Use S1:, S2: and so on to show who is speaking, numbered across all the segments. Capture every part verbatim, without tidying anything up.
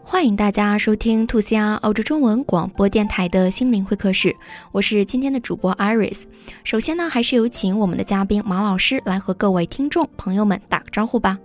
S1: 欢迎大家收听兔 C R 澳洲中文广播电台的心灵会客室，我是今天的主播 Iris。 首先呢，还是有请我们的嘉宾马老师来和各位听众朋友们打个招呼吧。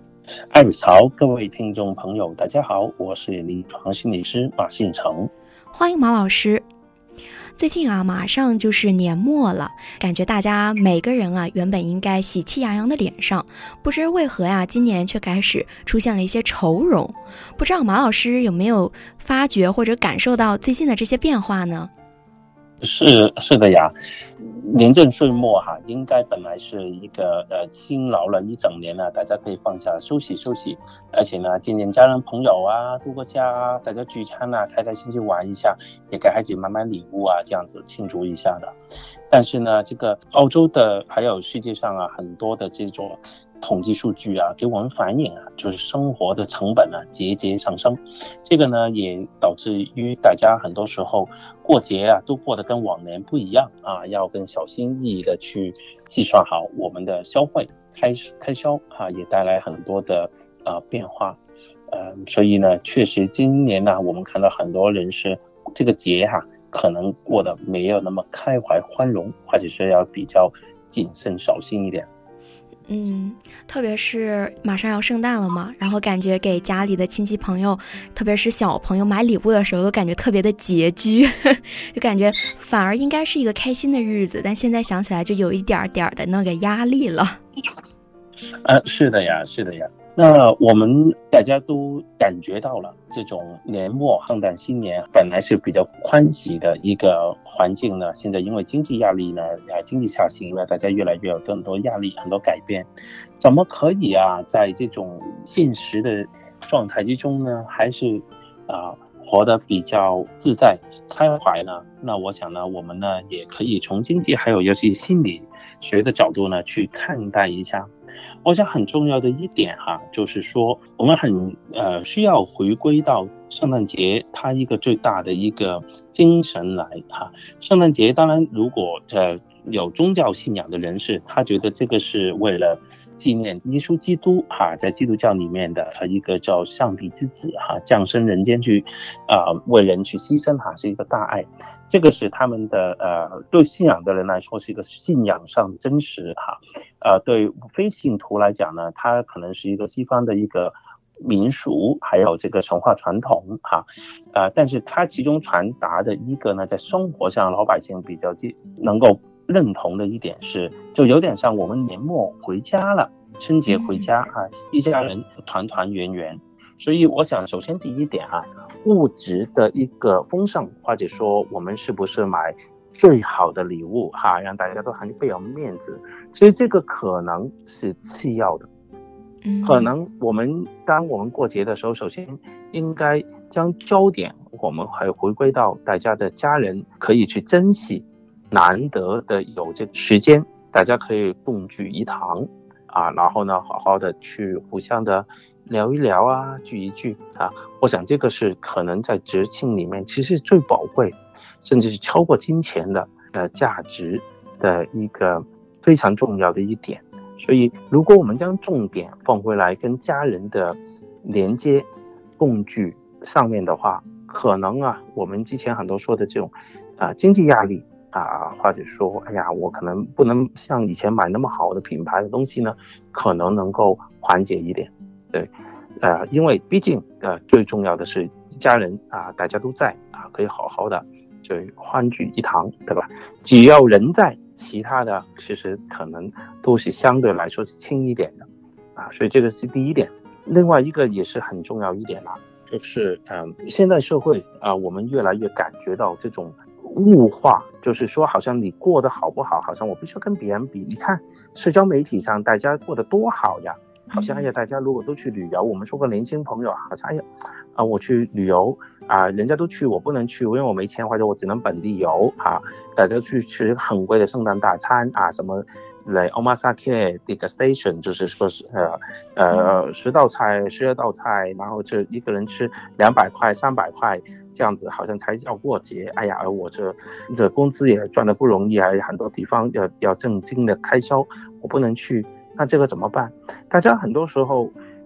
S2: Iris 好，各位听众朋友大家好，我是临床心理师马信成。
S1: 欢迎马老师。最近啊，马上就是年末了，感觉大家每个人啊，原本应该喜气洋洋的脸上，不知为何呀，今年却开始出现了一些愁容。不知道马老师有没有发觉或者感受到最近的这些变化呢？
S2: 是是的呀，年正岁末哈，应该本来是一个呃辛劳了一整年了，大家可以放下休息休息，而且呢，见见家人朋友啊，度个假啊，大家聚餐啊，开开心心玩一下，也给孩子买买礼物啊，这样子庆祝一下的。但是呢，这个澳洲的还有世界上啊，很多的这种统计数据啊，给我们反映啊，就是生活的成本啊节节上升。这个呢，也导致于大家很多时候过节啊，都过得跟往年不一样啊，要更小心翼翼的去计算好我们的消费开开销啊，也带来很多的啊变化。呃，所以呢，确实今年呢，我们看到很多人是这个节哈、啊。可能过得没有那么开怀宽容，或者是要比较谨慎小心一点。
S1: 嗯，特别是马上要圣诞了嘛，然后感觉给家里的亲戚朋友，特别是小朋友买礼物的时候，都感觉特别的拮据，就感觉反而应该是一个开心的日子，但现在想起来就有一点点的那个压力了。
S2: 呃，是的呀，是的呀。那我们大家都感觉到了，这种年末圣诞新年本来是比较欢喜的一个环境呢，现在因为经济压力呢，经济下行呢，大家越来越有很多压力，很多改变，怎么可以啊，在这种现实的状态之中呢，还是啊、呃、活得比较自在开怀呢？那我想呢，我们呢也可以从经济还有尤其心理学的角度呢去看待一下。我想很重要的一点哈，就是说我们很呃需要回归到圣诞节它一个最大的一个精神来哈。圣诞节当然如果呃有宗教信仰的人士，他觉得这个是为了纪念耶稣基督哈，在基督教里面的一个叫上帝之子哈，降生人间去啊、呃、为人去牺牲哈，是一个大爱。这个是他们的呃对信仰的人来说是一个信仰上的真实哈，呃对非信徒来讲呢，它可能是一个西方的一个民俗还有这个神话传统哈，呃但是它其中传达的一个呢，在生活上老百姓比较能够认同的一点是，就有点像我们年末回家了，春节回家啊，一家人团团圆圆。所以我想首先第一点啊，物质的一个丰盛，或者说我们是不是买最好的礼物哈，让大家都很倍有面子，所以这个可能是次要的。可能我们当我们过节的时候，首先应该将焦点我们还回归到大家的家人，可以去珍惜难得的有这个时间，大家可以共聚一堂啊，然后呢好好的去互相的聊一聊啊，聚一聚啊。我想这个是可能在节庆里面其实最宝贵，甚至是超过金钱的呃价值的一个非常重要的一点。所以如果我们将重点放回来跟家人的连接共聚上面的话，可能啊我们之前很多说的这种啊、呃、经济压力啊，或者说哎呀我可能不能像以前买那么好的品牌的东西呢，可能能够缓解一点。对，呃因为毕竟呃最重要的是家人啊，大家都在啊，可以好好的就欢聚一堂，对吧？只要人在，其他的其实可能都是相对来说是轻一点的啊，所以这个是第一点。另外一个也是很重要一点啦，就是嗯、呃，现在社会啊、呃，我们越来越感觉到这种物化，就是说好像你过得好不好，好像我必须要跟别人比。你看社交媒体上大家过得多好呀，好像哎呀，大家如果都去旅游，我们说个年轻朋友，好像哎呀啊，我去旅游啊，人家都去，我不能去，因为我没钱，或者我只能本地游啊。大家去吃很贵的圣诞大餐啊，什么来 omakase degustation， 就是说是呃呃十道菜、十二道菜，然后这一个人吃两百块、三百块这样子，好像才叫过节。哎呀，而我这这工资也赚得不容易，还有很多地方要要正经的开销，我不能去。那这个怎么办？大家很多时候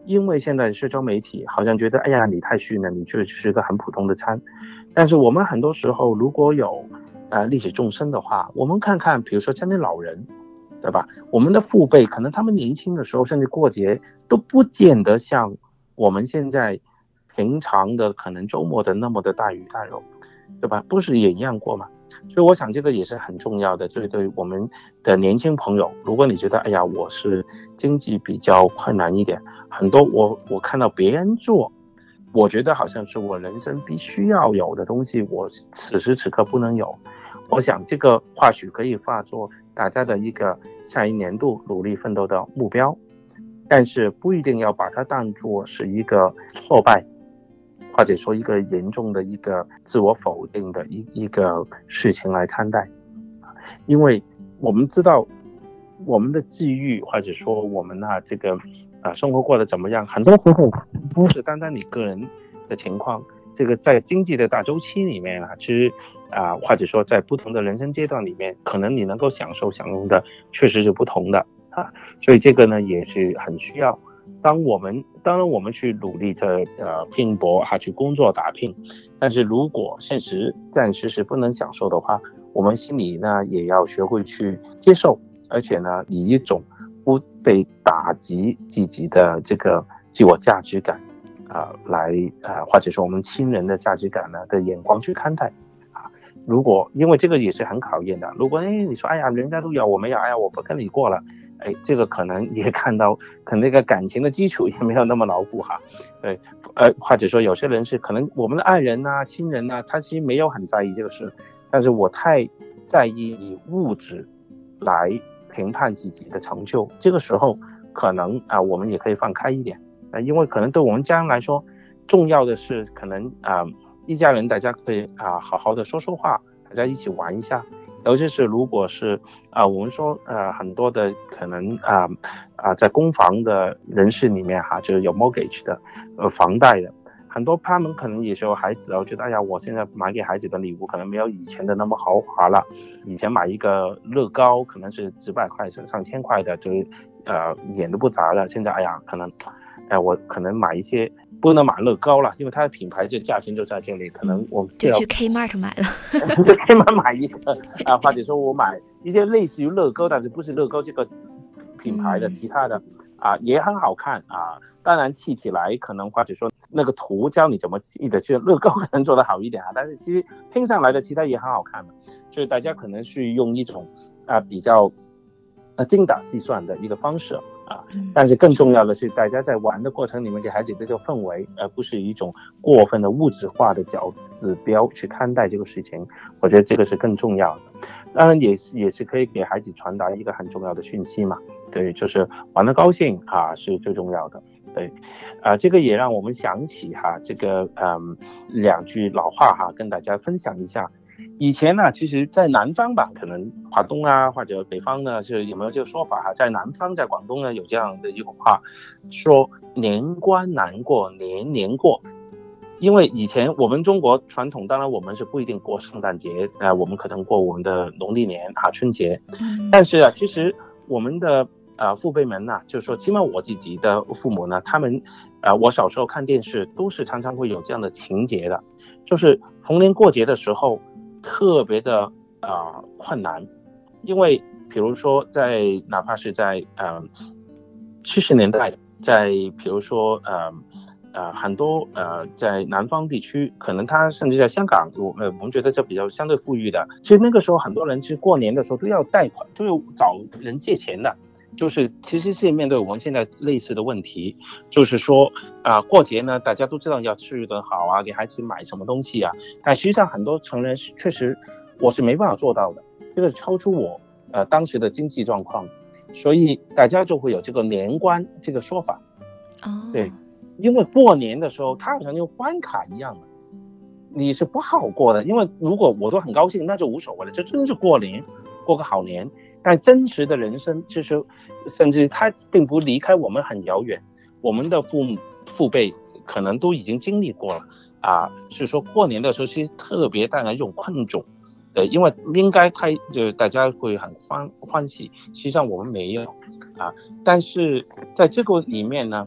S2: 因为现在社交媒体好像觉得，哎呀，你太逊了，你就是个很普通的餐。但是我们很多时候如果有呃历史纵深的话，我们看看，比如说家庭老人，对吧？我们的父辈可能他们年轻的时候，甚至过节都不见得像我们现在平常的可能周末的那么的大鱼大肉，对吧？不是也一样过吗？所以我想这个也是很重要的。对对我们的年轻朋友，如果你觉得哎呀我是经济比较困难一点，很多我我看到别人做，我觉得好像是我人生必须要有的东西，我此时此刻不能有。我想这个或许可以化作大家的一个下一年度努力奋斗的目标，但是不一定要把它当作是一个挫败，或者说一个严重的一个自我否定的一一个事情来看待。因为我们知道我们的际遇，或者说我们啊这个啊生活过得怎么样，很多时候不是单单你个人的情况，这个在经济的大周期里面啊，其实啊或者说在不同的人生阶段里面，可能你能够享受享用的确实是不同的啊，所以这个呢也是很需要。当我们当然我们去努力的呃拼搏还去工作打拼，但是如果现实暂时是不能享受的话，我们心里呢也要学会去接受，而且呢以一种不被打击自己的这个自我价值感啊、呃、来啊、呃、或者说我们亲人的价值感呢的眼光去看待啊。如果因为这个也是很考验的，如果哎你说哎呀人家都有我没有，哎呀我不跟你过了，哎，这个可能也看到，可能那个感情的基础也没有那么牢固哈。对，呃，或者说有些人是可能我们的爱人呐、啊、亲人呐、啊，他其实没有很在意这个事，但是我太在意以物质来评判自己的成就，这个时候可能啊、呃，我们也可以放开一点，呃，因为可能对我们家人来说，重要的是可能啊、呃，一家人大家可以啊、呃、好好的说说话，大家一起玩一下。尤其是如果是啊、呃，我们说呃很多的可能啊啊、呃呃、在公房的人士里面哈，就是有 mortgage 的呃房贷的，很多他们可能也是有孩子，我觉得哎呀，我现在买给孩子的礼物可能没有以前的那么豪华了，以前买一个乐高可能是几百块上千块的，就是呃眼都不眨了，现在哎呀可能哎、呃、我可能买一些。不能买乐高了，因为它的品牌这价钱就在这里，可能我
S1: 就去 Kmart 买了，
S2: 就 Kmart 买一个啊，或者说我买一些类似于乐高，但是不是乐高这个品牌的，其他的啊也很好看啊。当然砌起来可能或者说那个图教你怎么砌的，其实乐高可能做得好一点啊，但是其实拼上来的其他也很好看的，所以大家可能是用一种啊比较呃精打细算的一个方式。啊，但是更重要的是，大家在玩的过程里面给孩子的这个氛围，而不是一种过分的物质化的角指标去看待这个事情。我觉得这个是更重要的。当然也是也是可以给孩子传达一个很重要的讯息嘛，对，就是玩得高兴啊是最重要的。对，啊，这个也让我们想起哈，这个嗯两句老话哈，跟大家分享一下。以前呢，其实在南方吧，可能华东啊或者北方呢，是有没有这个说法哈？在南方，在广东呢有这样的一句话，说年关难过年年过。因为以前我们中国传统，当然我们是不一定过圣诞节，呃，我们可能过我们的农历年啊春节，但是啊，其实我们的呃父辈们呢、啊，就是说，起码我自己的父母呢，他们呃，我小时候看电视都是常常会有这样的情节的，就是逢年过节的时候特别的呃困难，因为比如说在哪怕是在呃七十年代，在比如说呃。呃，很多呃，在南方地区，可能他甚至在香港，我呃，我们觉得这比较相对富裕的。其实那个时候，很多人其实过年的时候都要贷款，都要找人借钱的。就是其实是面对我们现在类似的问题，就是说啊、呃，过节呢，大家都知道要吃得好啊，给孩子买什么东西啊，但实际上很多成人确实我是没办法做到的，这个超出我呃当时的经济状况，所以大家就会有这个年关这个说法。
S1: 哦，
S2: 对。因为过年的时候它好像就关卡一样的，你是不好过的，因为如果我都很高兴那就无所谓了，这真是过年过个好年。但真实的人生就是甚至它并不离开我们很遥远，我们的父母父辈可能都已经经历过了啊，是说过年的时候其实特别带来一种困窘，呃，因为应该开就大家会很欢欢喜，实际上我们没有啊。但是在这个里面呢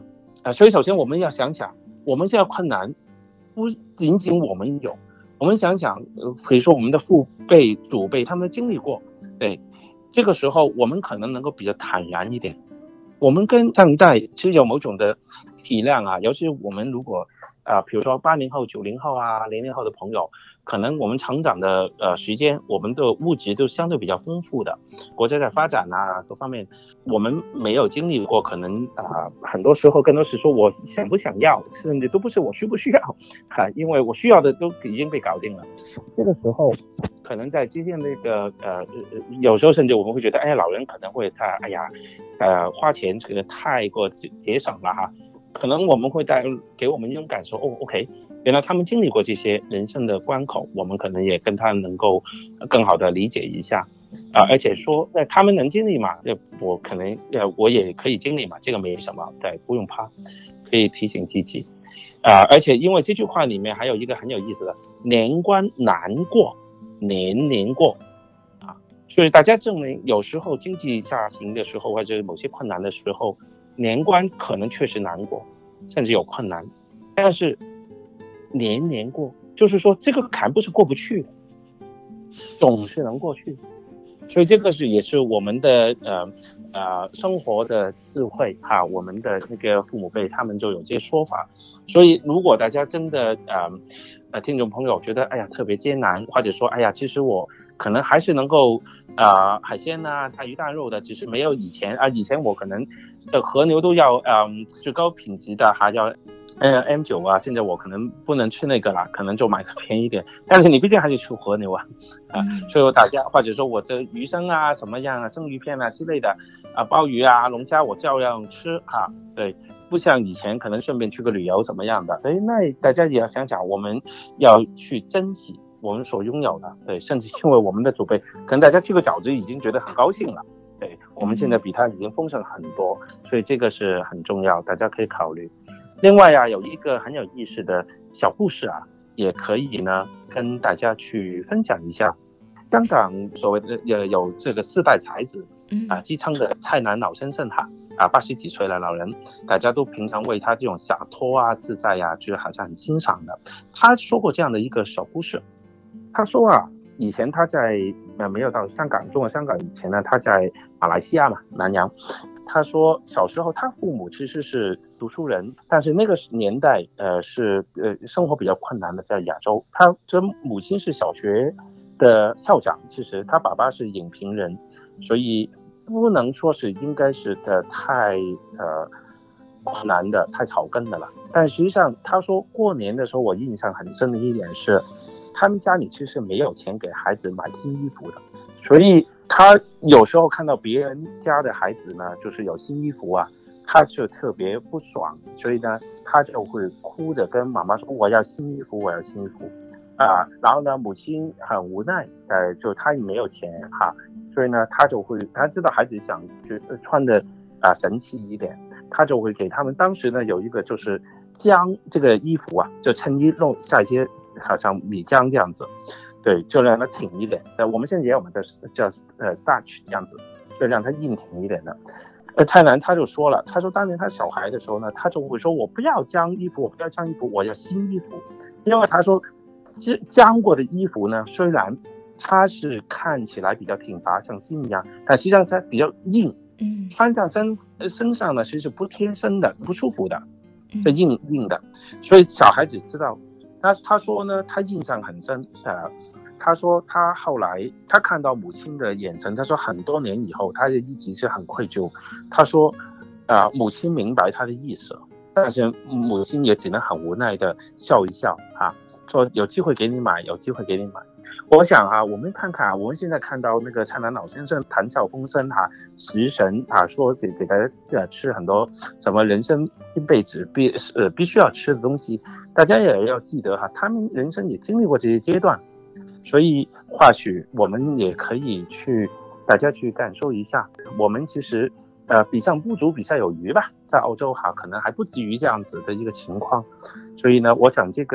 S2: 啊，所以首先我们要想想，我们现在困难不仅仅我们有，我们想想，呃，比如说我们的父辈、祖辈他们经历过，对，这个时候我们可能能够比较坦然一点。我们跟上一代其实有某种的体谅啊，尤其是我们如果啊、呃，比如说八零后、九零后啊、零零后的朋友，可能我们成长的呃时间，我们的物质都相对比较丰富的，国家在发展啊各方面，我们没有经历过，可能啊、呃、很多时候更多是说我想不想要，甚至都不是我需不需要啊，因为我需要的都已经被搞定了。这个时候，可能在接近那个呃有时候甚至我们会觉得，哎，老人可能会在哎呀呃花钱这个太过节省了哈。可能我们会带给我们一种感受，哦 ，OK， 原来他们经历过这些人生的关口，我们可能也跟他能够更好的理解一下啊、呃，而且说，那他们能经历嘛，我可能呃我也可以经历嘛，这个没什么，对，不用怕，可以提醒自己啊、呃，而且因为这句话里面还有一个很有意思的，年关难过，年年过啊，所以大家证明有时候经济下行的时候，或者某些困难的时候。年关可能确实难过，甚至有困难，但是年年过，就是说这个坎不是过不去的，总是能过去。所以这个是也是我们的呃呃生活的智慧哈，我们的那个父母辈他们就有这些说法。所以如果大家真的呃呃听众朋友觉得哎呀特别艰难，或者说哎呀其实我可能还是能够啊、呃、海鲜啊大鱼大肉的，只是没有以前啊以前我可能这和牛都要嗯最高品质的还要呃 M 九啊，现在我可能不能吃那个了，可能就买个便宜一点，但是你毕竟还是吃和牛啊啊，所以大家或者说我这鱼生啊什么样啊生鱼片啊之类的啊鲍鱼啊龙虾我照样吃啊，对，不像以前可能顺便去个旅游怎么样的，对，那大家也要想想我们要去珍惜我们所拥有的，对，甚至因为我们的祖辈可能大家吃个饺子已经觉得很高兴了，对，我们现在比他已经丰盛很多，所以这个是很重要，大家可以考虑。另外啊，有一个很有意思的小故事啊，也可以呢跟大家去分享一下。香港所谓的呃有这个四代才子啊，继承的蔡南老先生哈啊，八十几岁的老人，大家都平常为他这种洒脱啊自在呀、啊，就是好像很欣赏的。他说过这样的一个小故事，他说啊，以前他在呃没有到香港，中国香港以前呢，他在马来西亚嘛，南洋。他说小时候他父母其实是读书人，但是那个年代呃是呃生活比较困难的，在亚洲。他这母亲是小学的校长，其实他爸爸是影评人，所以不能说是应该是的太呃困难的太草根的了。但实际上他说过年的时候我印象很深的一点是，他们家里其实没有钱给孩子买新衣服的，所以他有时候看到别人家的孩子呢，就是有新衣服啊，他就特别不爽，所以呢，他就会哭着跟妈妈说：“我要新衣服，我要新衣服。”啊，然后呢，母亲很无奈，呃，就他也没有钱哈，所以呢，他就会他知道孩子想去穿的啊神气一点，他就会给他们。当时呢，有一个就是将这个衣服啊，就衬衣弄下一些好像米浆这样子。对，就让它挺一点。呃，我们现在也有我们的叫呃 starch 这样子，就让它硬挺一点的。呃，蔡澜他就说了，他说当年他小孩的时候呢，他就会说我不要将衣服，我不要将衣服，我要新衣服。因为他说，将过的衣服呢，虽然它是看起来比较挺拔，像新一样，但实际上它比较硬，嗯，穿上身身上呢，其实是不贴身的，不舒服的，是硬硬的。所以小孩子知道。他他说呢，他印象很深。呃，他说他后来他看到母亲的眼神，他说很多年以后，他就一直是很愧疚。他说，啊、呃，母亲明白他的意思，但是母亲也只能很无奈的笑一笑啊，说有机会给你买，有机会给你买。我想啊，我们看看啊，我们现在看到那个蔡澜老先生谈笑风生哈、啊，食神啊，说给给大家呃吃很多什么人生一辈子必呃必须要吃的东西，大家也要记得哈、啊，他们人生也经历过这些阶段，所以或许我们也可以去大家去感受一下，我们其实呃比上不足，比下有余吧，在澳洲哈、啊，可能还不至于这样子的一个情况，所以呢，我想这个。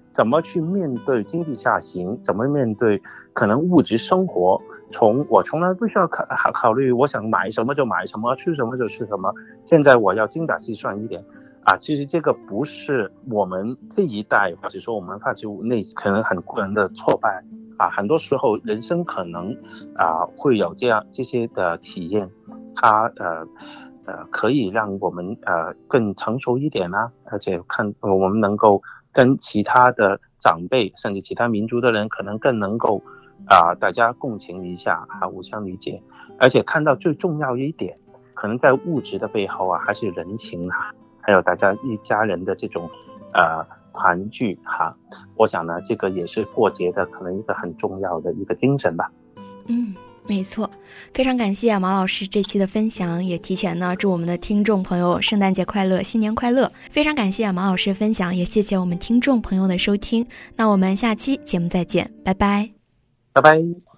S2: 怎么去面对经济下行，怎么面对可能物质生活，从我从来不需要考考虑我想买什么就买什么，吃什么就吃什么，现在我要精打细算一点啊。其实这个不是我们这一代或者说我们发自内可能很多人的挫败啊，很多时候人生可能啊会有这样这些的体验，它呃呃可以让我们呃更成熟一点啊，而且看我们能够跟其他的长辈甚至其他民族的人可能更能够啊、呃、大家共情一下啊，互相理解，而且看到最重要一点，可能在物质的背后啊还是人情啊，还有大家一家人的这种呃团聚哈，我想呢这个也是过节的可能一个很重要的一个精神吧。
S1: 嗯，没错，非常感谢马老师这期的分享，也提前呢祝我们的听众朋友圣诞节快乐，新年快乐。非常感谢马老师分享，也谢谢我们听众朋友的收听。那我们下期节目再见，拜拜，
S2: 拜拜。